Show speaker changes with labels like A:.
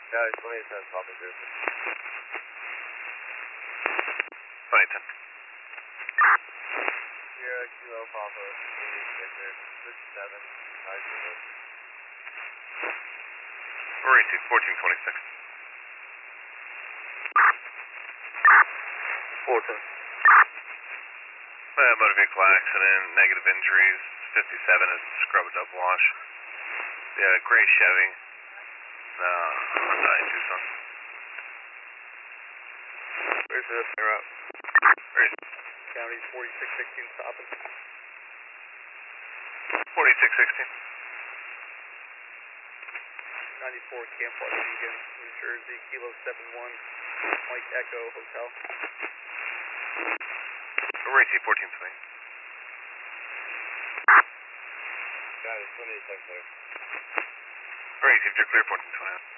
A: Guys, 2010 Papa Griffin.
B: 2010.
A: Sierra Kilo Papa, 88 Victor, 57, 90.
B: We're AC 1426.
A: 14.
B: Motor vehicle accident, negative injuries, 57 is scrubbed up wash. Yeah, gray Chevy. Honda in Tucson.
A: Where's this? They're up.
B: Where's
A: County 4616 stopping.
B: 4616?
A: 94 Camp Waukegan, New Jersey, Kilo 71, Mike Echo Hotel.
B: We're AC 1420.
A: Got it, 28 there.
B: We're AC, you're clear 1420.